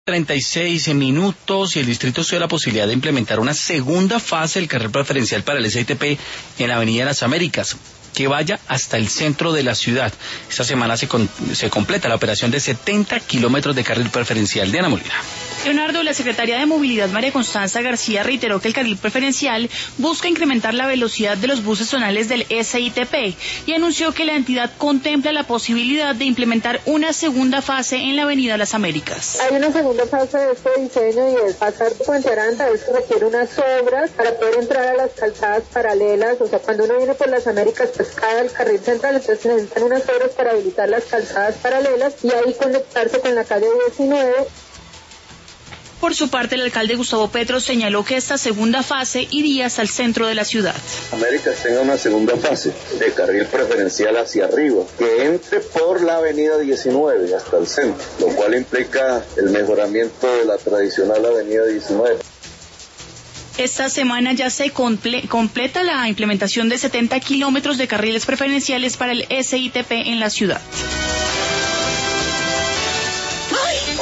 36 minutos y el distrito estudia la posibilidad de implementar una segunda fase del carril preferencial para el SITP en la Avenida de las Américas, que vaya hasta el centro de la ciudad. Esta semana se completa la operación de 70 kilómetros de carril preferencial. Diana Molina. Leonardo, la secretaria de Movilidad María Constanza García reiteró que el carril preferencial busca incrementar la velocidad de los buses zonales del SITP y anunció que la entidad contempla la posibilidad de implementar una segunda fase en la Avenida Las Américas. Hay una segunda fase de este diseño y es pasar de Puente Aranda. Esto requiere unas obras para poder entrar a las calzadas paralelas. O sea, cuando uno viene por Las Américas, pues cae al carril central, entonces necesitan unas obras para habilitar las calzadas paralelas y ahí conectarse con la calle 19. Por su parte, el alcalde Gustavo Petro señaló que esta segunda fase iría hasta el centro de la ciudad. Américas tenga una segunda fase de carril preferencial hacia arriba, que entre por la avenida 19 hasta el centro, lo cual implica el mejoramiento de la tradicional avenida 19. Esta semana ya se completa la implementación de 70 kilómetros de carriles preferenciales para el SITP en la ciudad.